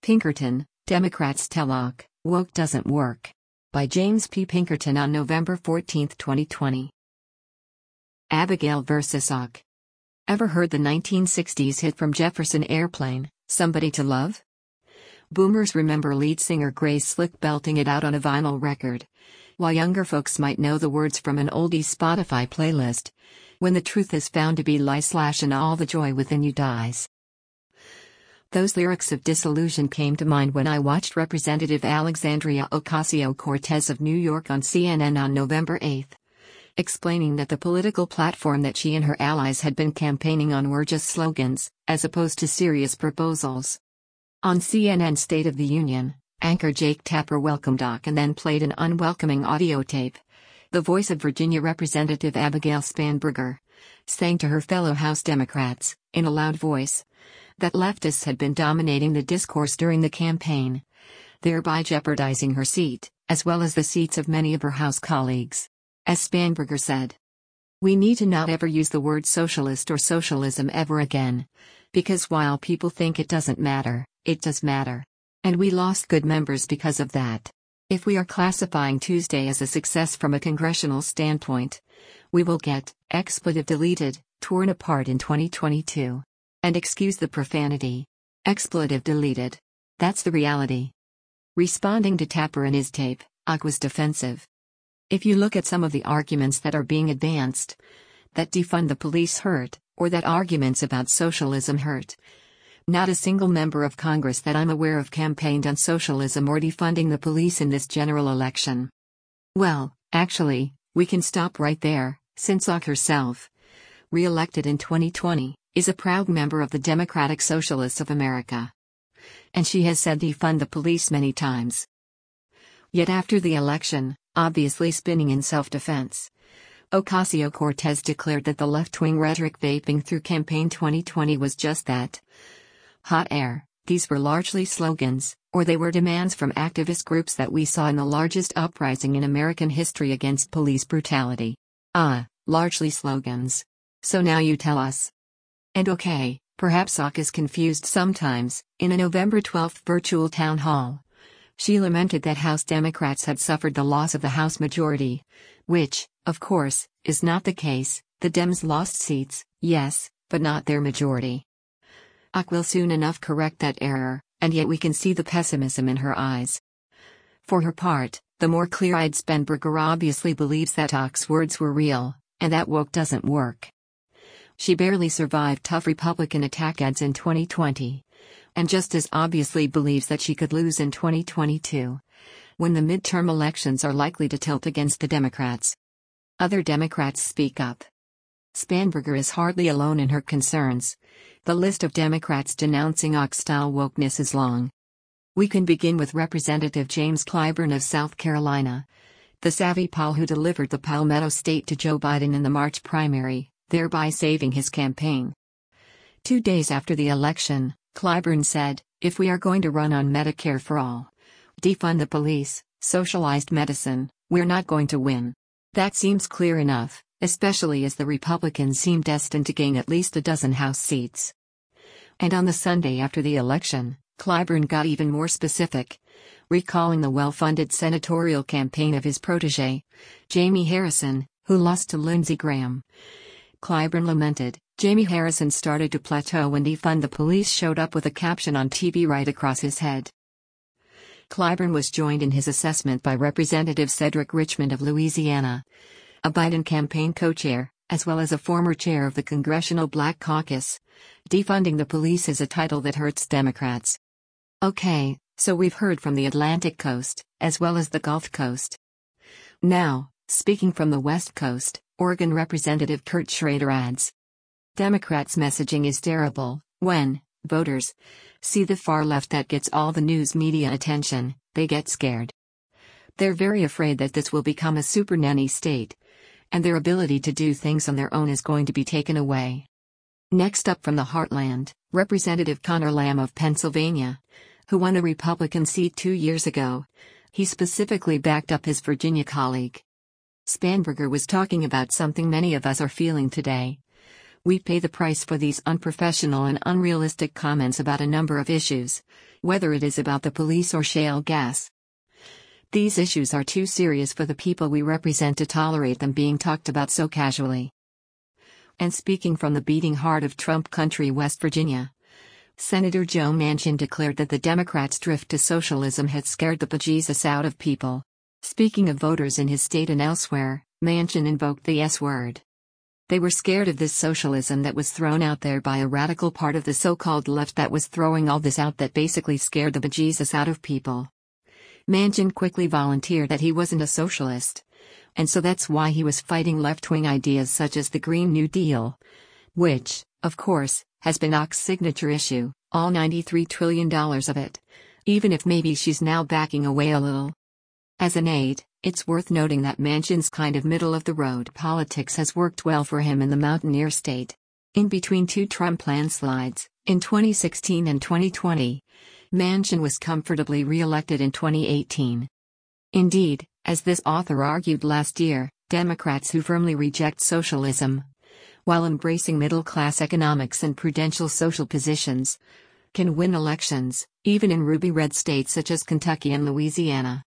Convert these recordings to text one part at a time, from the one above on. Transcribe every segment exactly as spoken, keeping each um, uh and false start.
Pinkerton, Democrats tell O C, woke doesn't work. By James P. Pinkerton on November fourteenth, twenty twenty. Abigail versus O C. Ever heard the nineteen sixties hit from Jefferson Airplane, Somebody to Love? Boomers remember lead singer Grace Slick belting it out on a vinyl record, while younger folks might know the words from an oldies Spotify playlist, When the Truth is Found to Be Lie slash and All the Joy Within You Dies. Those lyrics of disillusion came to mind when I watched Representative Alexandria Ocasio-Cortez of New York on C N N on November eighth, explaining that the political platform that she and her allies had been campaigning on were just slogans, as opposed to serious proposals. On C N N's State of the Union, anchor Jake Tapper welcomed O C and then played an unwelcoming audio tape. The voice of Virginia Representative Abigail Spanberger saying to her fellow House Democrats, in a loud voice, that leftists had been dominating the discourse during the campaign, thereby jeopardizing her seat, as well as the seats of many of her House colleagues. As Spanberger said, "We need to not ever use the word socialist or socialism ever again, because while people think it doesn't matter, it does matter. And we lost good members because of that. If we are classifying Tuesday as a success from a congressional standpoint, we will get expletive deleted, torn apart in twenty twenty-two. And excuse the profanity. Expletive deleted. That's the reality." Responding to Tapper in his tape, O C was defensive. If you look at some of the arguments that are being advanced, that defund the police hurt, or that arguments about socialism hurt, not a single member of Congress that I'm aware of campaigned on socialism or defunding the police in this general election. Well, actually, we can stop right there, since O C herself, re-elected in twenty twenty, is a proud member of the Democratic Socialists of America. And she has said defund the police many times. Yet after the election, obviously spinning in self-defense, Ocasio-Cortez declared that the left-wing rhetoric vaping through campaign twenty twenty was just that. Hot air. These were largely slogans, or they were demands from activist groups that we saw in the largest uprising in American history against police brutality. Ah, largely slogans. So now you tell us. And okay, perhaps O C is confused sometimes. In a November twelfth virtual town hall, she lamented that House Democrats had suffered the loss of the House majority, which, of course, is not the case. The Dems lost seats, yes, but not their majority. O C will soon enough correct that error, and yet we can see the pessimism in her eyes. For her part, the more clear-eyed Spanberger obviously believes that O C's words were real, and that woke doesn't work. She barely survived tough Republican attack ads in twenty twenty, and just as obviously believes that she could lose in twenty twenty-two, when the midterm elections are likely to tilt against the Democrats. Other Democrats speak up. Spanberger is hardly alone in her concerns. The list of Democrats denouncing O C-style wokeness is long. We can begin with Representative James Clyburn of South Carolina, the savvy pal who delivered the Palmetto State to Joe Biden in the March primary, thereby saving his campaign. Two days after the election, Clyburn said, "If we are going to run on Medicare for all, defund the police, socialized medicine, we're not going to win." That seems clear enough, especially as the Republicans seem destined to gain at least a dozen House seats. And on the Sunday after the election, Clyburn got even more specific, recalling the well-funded senatorial campaign of his protege, Jamie Harrison, who lost to Lindsey Graham. Clyburn lamented, "Jamie Harrison started to plateau when defund the police showed up with a caption on T V right across his head." Clyburn was joined in his assessment by Representative Cedric Richmond of Louisiana, a Biden campaign co-chair, as well as a former chair of the Congressional Black Caucus. Defunding the police is a title that hurts Democrats. Okay, so we've heard from the Atlantic Coast, as well as the Gulf Coast. Now, speaking from the West Coast, Oregon Representative Kurt Schrader adds, "Democrats' messaging is terrible. When voters see the far left that gets all the news media attention, they get scared. They're very afraid that this will become a super nanny state, and their ability to do things on their own is going to be taken away." Next up from the heartland, Representative Conor Lamb of Pennsylvania, who won a Republican seat two years ago. He specifically backed up his Virginia colleague. Spanberger was talking about something many of us are feeling today. We pay the price for these unprofessional and unrealistic comments about a number of issues, whether it is about the police or shale gas. These issues are too serious for the people we represent to tolerate them being talked about so casually. And speaking from the beating heart of Trump country, West Virginia, Senator Joe Manchin declared that the Democrats' drift to socialism had scared the bejesus out of people. Speaking of voters in his state and elsewhere, Manchin invoked the S word. They were scared of this socialism that was thrown out there by a radical part of the so-called left that was throwing all this out that basically scared the bejesus out of people. Manchin quickly volunteered that he wasn't a socialist, and so that's why he was fighting left-wing ideas such as the Green New Deal, which, of course, has been Ock's signature issue, all ninety-three trillion dollars of it, even if maybe she's now backing away a little. As an aide, it's worth noting that Manchin's kind of middle-of-the-road politics has worked well for him in the Mountaineer state. In between two Trump landslides, in twenty sixteen and twenty twenty, Manchin was comfortably re-elected in twenty eighteen. Indeed, as this author argued last year, Democrats who firmly reject socialism, while embracing middle-class economics and prudential social positions, can win elections, even in ruby-red states such as Kentucky and Louisiana.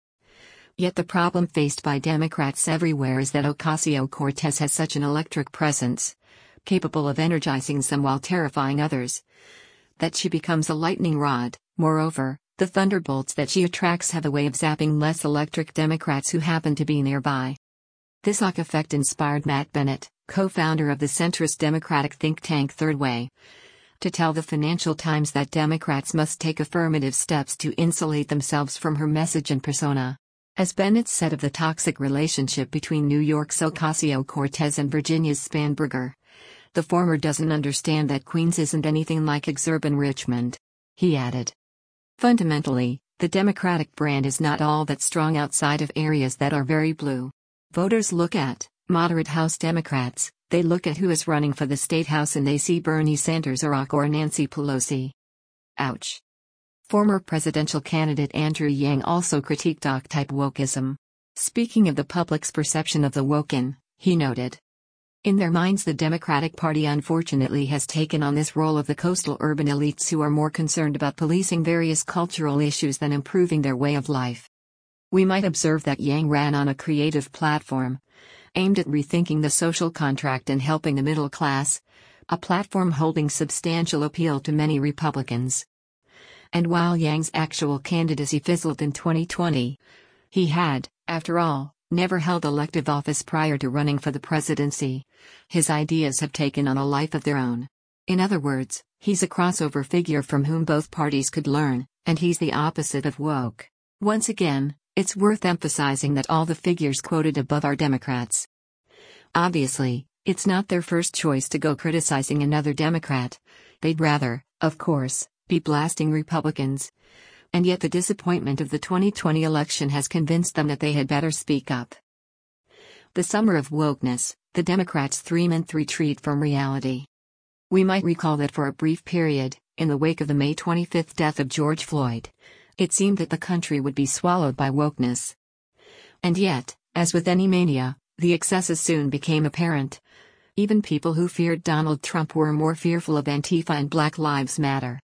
Yet the problem faced by Democrats everywhere is that Ocasio-Cortez has such an electric presence, capable of energizing some while terrifying others, that she becomes a lightning rod. Moreover, the thunderbolts that she attracts have a way of zapping less electric Democrats who happen to be nearby. This Ock effect inspired Matt Bennett, co-founder of the centrist Democratic think tank Third Way, to tell the Financial Times that Democrats must take affirmative steps to insulate themselves from her message and persona. As Bennett said of the toxic relationship between New York's Ocasio-Cortez and Virginia's Spanberger, the former doesn't understand that Queens isn't anything like exurban Richmond. He added, fundamentally, the Democratic brand is not all that strong outside of areas that are very blue. Voters look at moderate House Democrats, they look at who is running for the State House and they see Bernie Sanders or Ock or Nancy Pelosi. Ouch. Former presidential candidate Andrew Yang also critiqued Ock-type wokeism. Speaking of the public's perception of the woken, he noted, in their minds the Democratic Party unfortunately has taken on this role of the coastal urban elites who are more concerned about policing various cultural issues than improving their way of life. We might observe that Yang ran on a creative platform, aimed at rethinking the social contract and helping the middle class, a platform holding substantial appeal to many Republicans. And while Yang's actual candidacy fizzled in twenty twenty, he had, after all, never held elective office prior to running for the presidency. His ideas have taken on a life of their own. In other words, he's a crossover figure from whom both parties could learn, and he's the opposite of woke. Once again, it's worth emphasizing that all the figures quoted above are Democrats. Obviously, it's not their first choice to go criticizing another Democrat. They'd rather, of course, be blasting Republicans. And yet the disappointment of the twenty twenty election has convinced them that they had better speak up. The summer of wokeness, the Democrats' three-month retreat from reality. We might recall that for a brief period, in the wake of the May twenty-fifth death of George Floyd, it seemed that the country would be swallowed by wokeness. And yet, as with any mania, the excesses soon became apparent. Even people who feared Donald Trump were more fearful of Antifa and Black Lives Matter.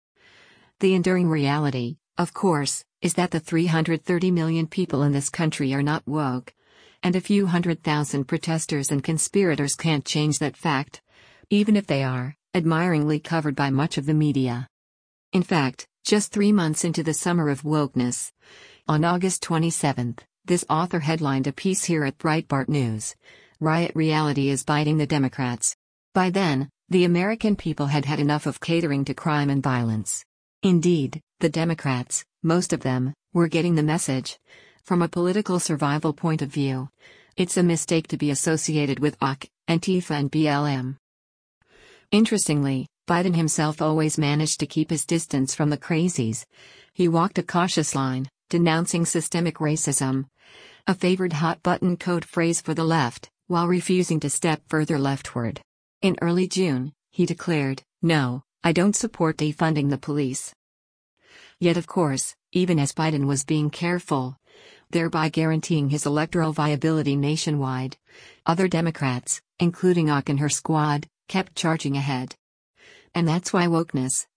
The enduring reality, of course, is that the three hundred thirty million people in this country are not woke, and a few hundred thousand protesters and conspirators can't change that fact, even if they are admiringly covered by much of the media. In fact, just three months into the summer of wokeness, on August twenty-seventh, this author headlined a piece here at Breitbart News, "Riot Reality is Biting the Democrats." By then, the American people had had enough of catering to crime and violence. Indeed, the Democrats, most of them, were getting the message. From a political survival point of view, it's a mistake to be associated with Ock, Antifa and B L M. Interestingly, Biden himself always managed to keep his distance from the crazies. He walked a cautious line, denouncing systemic racism, a favored hot-button code phrase for the left, while refusing to step further leftward. In early June, he declared, "No, I don't support defunding the police." Yet of course, even as Biden was being careful, thereby guaranteeing his electoral viability nationwide, other Democrats, including Ock and her squad, kept charging ahead. And that's why wokeness,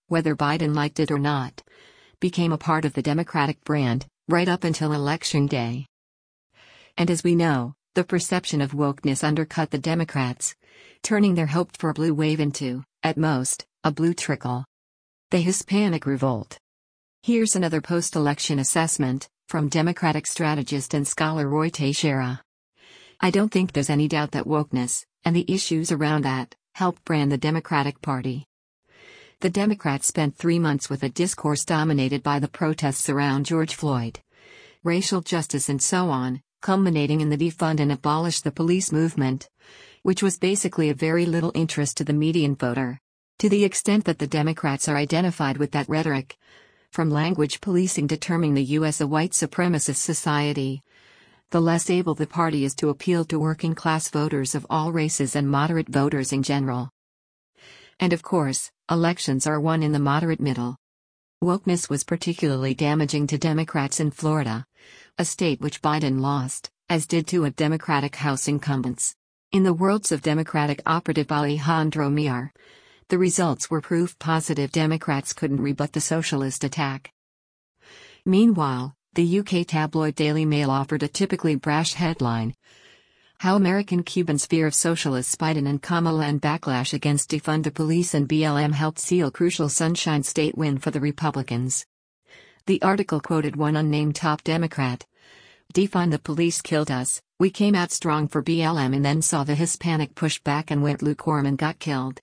whether Biden liked it or not, became a part of the Democratic brand, right up until Election Day. And as we know, the perception of wokeness undercut the Democrats, turning their hoped-for blue wave into, at most, a blue trickle. The Hispanic Revolt. Here's another post-election assessment, from Democratic strategist and scholar Roy Teixeira. I don't think there's any doubt that wokeness, and the issues around that, helped brand the Democratic Party. The Democrats spent three months with a discourse dominated by the protests around George Floyd, racial justice and so on, culminating in the defund and abolish the police movement, which was basically of very little interest to the median voter. To the extent that the Democrats are identified with that rhetoric, from language policing to terming the U S a white supremacist society, the less able the party is to appeal to working-class voters of all races and moderate voters in general. And of course, elections are won in the moderate middle. Wokeness was particularly damaging to Democrats in Florida, a state which Biden lost, as did two of Democratic House incumbents. In the words of Democratic operative Alejandro Mier, the results were proof positive Democrats couldn't rebut the socialist attack. Meanwhile, the U K tabloid Daily Mail offered a typically brash headline: How American Cubans Fear of Socialists. Biden and Kamala and Backlash Against Defund the Police and B L M Helped Seal Crucial Sunshine State Win for the Republicans. The article quoted one unnamed top Democrat: Defund the police killed us, we came out strong for B L M and then saw the Hispanic push back and went lukewarm and got killed.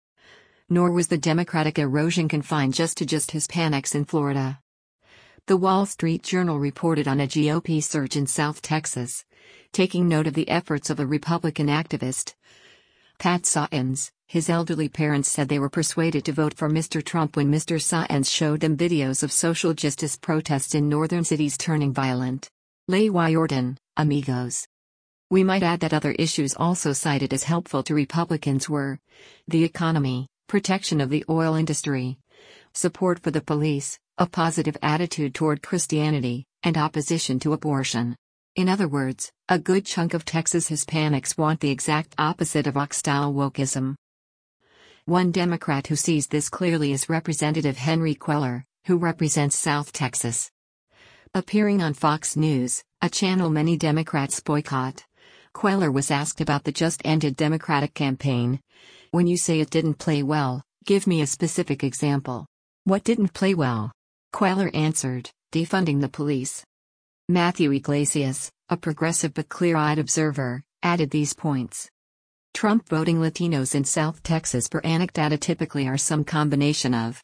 Nor was the Democratic erosion confined just to just Hispanics in Florida. The Wall Street Journal reported on a G O P surge in South Texas, taking note of the efforts of a Republican activist, Pat Saenz. His elderly parents said they were persuaded to vote for Mister Trump when Mister Saenz showed them videos of social justice protests in northern cities turning violent. Leigh Jordan, Amigos. We might add that other issues also cited as helpful to Republicans were the economy, protection of the oil industry, support for the police, a positive attitude toward Christianity, and opposition to abortion. In other words, a good chunk of Texas Hispanics want the exact opposite of Oak-style wokeism. One Democrat who sees this clearly is Representative Henry Cuellar, who represents South Texas. Appearing on Fox News, a channel many Democrats boycott, Cuellar was asked about the just-ended Democratic campaign. When you say it didn't play well, give me a specific example. What didn't play well? Cuellar answered, defunding the police. Matthew Iglesias, a progressive but clear-eyed observer, added these points. Trump voting Latinos in South Texas per anecdata typically are some combination of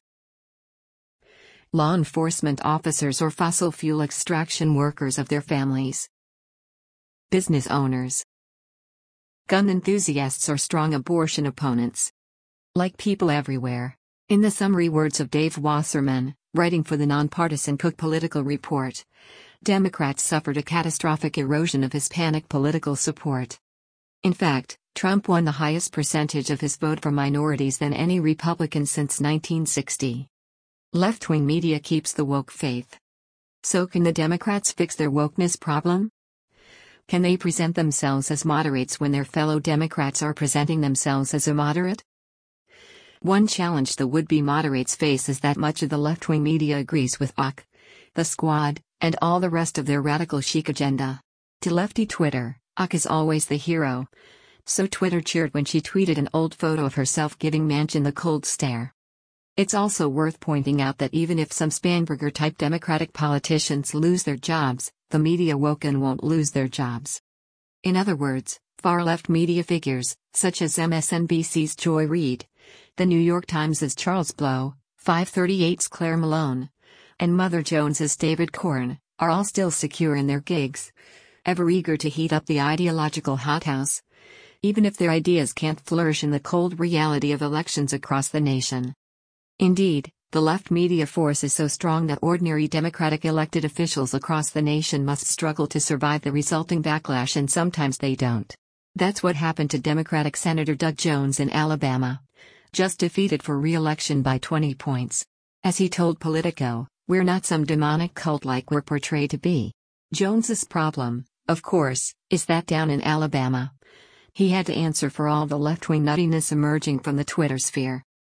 law enforcement officers or fossil fuel extraction workers of their families, business owners, gun enthusiasts or strong abortion opponents. Like people everywhere. In the summary words of Dave Wasserman, writing for the nonpartisan Cook Political Report, Democrats suffered a catastrophic erosion of Hispanic political support. In fact, Trump won the highest percentage of his vote from minorities than any Republican since nineteen sixty. Left-wing media keeps the woke faith. So can the Democrats fix their wokeness problem? Can they present themselves as moderates when their fellow Democrats are presenting themselves as a moderate? One challenge the would-be moderates face is that much of the left-wing media agrees with O C, the Squad, and all the rest of their radical chic agenda. To lefty Twitter, O C is always the hero. So Twitter cheered when she tweeted an old photo of herself giving Manchin the cold stare. It's also worth pointing out that even if some Spanberger-type Democratic politicians lose their jobs, the media woken won't lose their jobs. In other words, far-left media figures, such as M S N B C's Joy Reid, The New York Times' Charles Blow, five thirty-eight's Claire Malone, and Mother Jones's David Corn, are all still secure in their gigs, ever eager to heat up the ideological hothouse, even if their ideas can't flourish in the cold reality of elections across the nation. Indeed, the left media force is so strong that ordinary Democratic elected officials across the nation must struggle to survive the resulting backlash, and sometimes they don't. That's what happened to Democratic Senator Doug Jones in Alabama, just defeated for re-election by twenty points. As he told Politico, "We're not some demonic cult like we're portrayed to be." Jones's problem, of course, is that down in Alabama, he had to answer for all the left-wing nuttiness emerging from the Twitter sphere.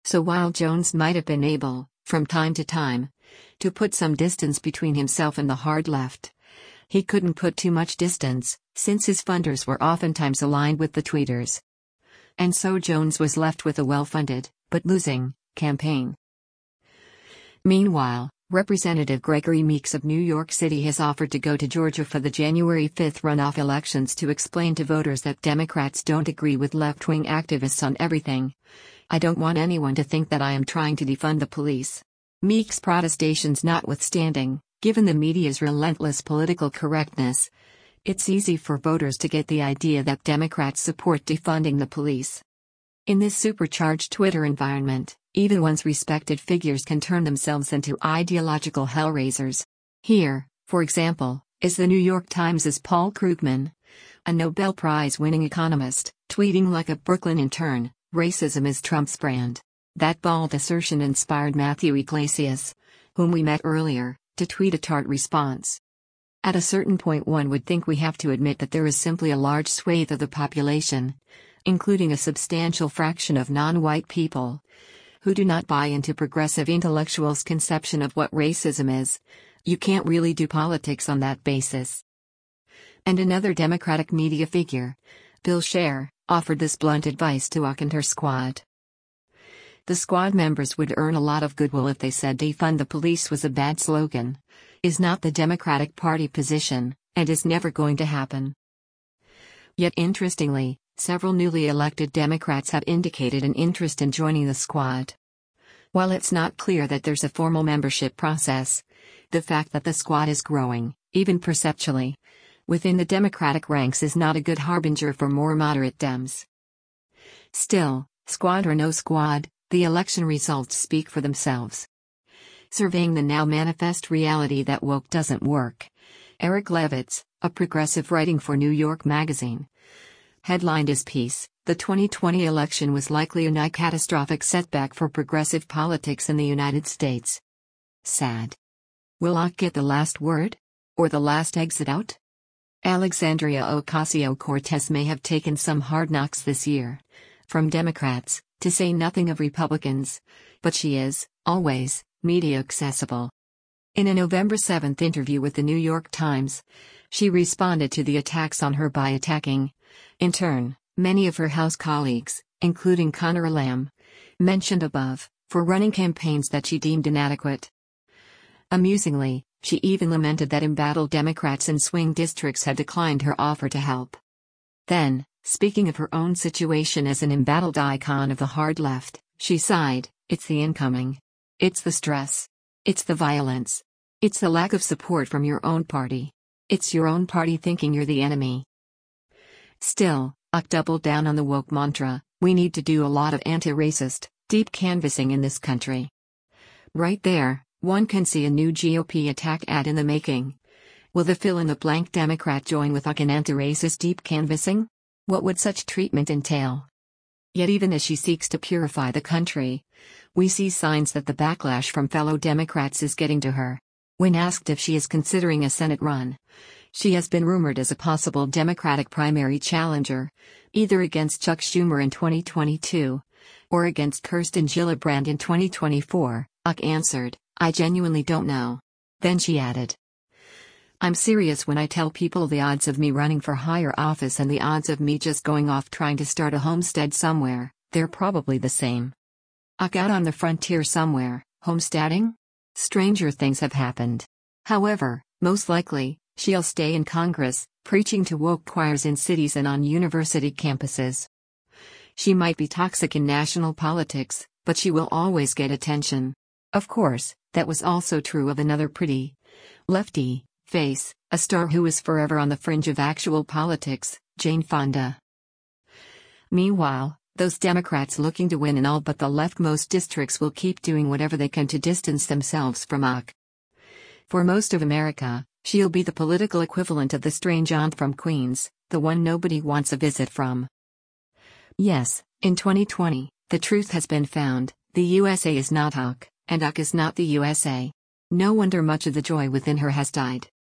So while Jones might have been able, from time to time, to put some distance between himself and the hard left, he couldn't put too much distance, since his funders were oftentimes aligned with the tweeters. And so Jones was left with a well-funded, but losing, campaign. Meanwhile, Representative Gregory Meeks of New York City has offered to go to Georgia for the January fifth runoff elections to explain to voters that Democrats don't agree with left-wing activists on everything. I don't want anyone to think that I am trying to defund the police. Meeks' protestations notwithstanding, given the media's relentless political correctness, it's easy for voters to get the idea that Democrats support defunding the police. In this supercharged Twitter environment, even once respected figures can turn themselves into ideological hellraisers. Here, for example, is the New York Times' Paul Krugman, a Nobel Prize-winning economist, tweeting like a Brooklyn intern, "Racism is Trump's brand." That bald assertion inspired Matthew Iglesias, whom we met earlier, to tweet a tart response. At a certain point one would think we have to admit that there is simply a large swathe of the population, including a substantial fraction of non-white people, who do not buy into progressive intellectuals' conception of what racism is. You can't really do politics on that basis. And another Democratic media figure, Bill Scher, offered this blunt advice to Ock and her squad. The squad members would earn a lot of goodwill if they said defund the police was a bad slogan, is not the Democratic Party position, and is never going to happen. Yet interestingly, several newly elected Democrats have indicated an interest in joining the squad. While it's not clear that there's a formal membership process, the fact that the squad is growing, even perceptually, within the Democratic ranks is not a good harbinger for more moderate Dems. Still, squad or no squad, the election results speak for themselves. Surveying the now manifest reality that woke doesn't work, Eric Levitz, a progressive writing for New York Magazine, headlined his piece, "The twenty twenty election was likely a catastrophic setback for progressive politics in the United States." Sad. Will Ock get the last word? Or the last exit out? Alexandria Ocasio-Cortez may have taken some hard knocks this year, from Democrats, to say nothing of Republicans, but she is, always, media accessible. In a November seventh interview with the New York Times, she responded to the attacks on her by attacking, in turn, many of her House colleagues, including Conor Lamb, mentioned above, for running campaigns that she deemed inadequate. Amusingly, she even lamented that embattled Democrats in swing districts had declined her offer to help. Then, speaking of her own situation as an embattled icon of the hard left, she sighed, "It's the incoming. It's the stress. It's the violence. It's the lack of support from your own party. It's your own party thinking you're the enemy." Still, Ock doubled down on the woke mantra, "We need to do a lot of anti-racist, deep canvassing in this country." Right there, one can see a new G O P attack ad in the making. Will the fill-in-the-blank Democrat join with Ock in anti-racist deep canvassing? What would such treatment entail? Yet even as she seeks to purify the country, we see signs that the backlash from fellow Democrats is getting to her. When asked if she is considering a Senate run, she has been rumored as a possible Democratic primary challenger, either against Chuck Schumer in twenty twenty-two, or against Kirsten Gillibrand in twenty twenty-four, Ock answered, "I genuinely don't know." Then she added, "I'm serious when I tell people the odds of me running for higher office and the odds of me just going off trying to start a homestead somewhere, they're probably the same." Ock out on the frontier somewhere, homesteading? Stranger things have happened. However, most likely, she'll stay in Congress, preaching to woke choirs in cities and on university campuses. She might be toxic in national politics, but she will always get attention. Of course, that was also true of another pretty, lefty, face, a star who is forever on the fringe of actual politics, Jane Fonda. Meanwhile, those Democrats looking to win in all but the leftmost districts will keep doing whatever they can to distance themselves from Ock. For most of America, she'll be the political equivalent of the strange aunt from Queens, the one nobody wants a visit from. Yes, in twenty twenty, the truth has been found, the U S A is not Ock, and Ock is not the U S A. No wonder much of the joy within her has died.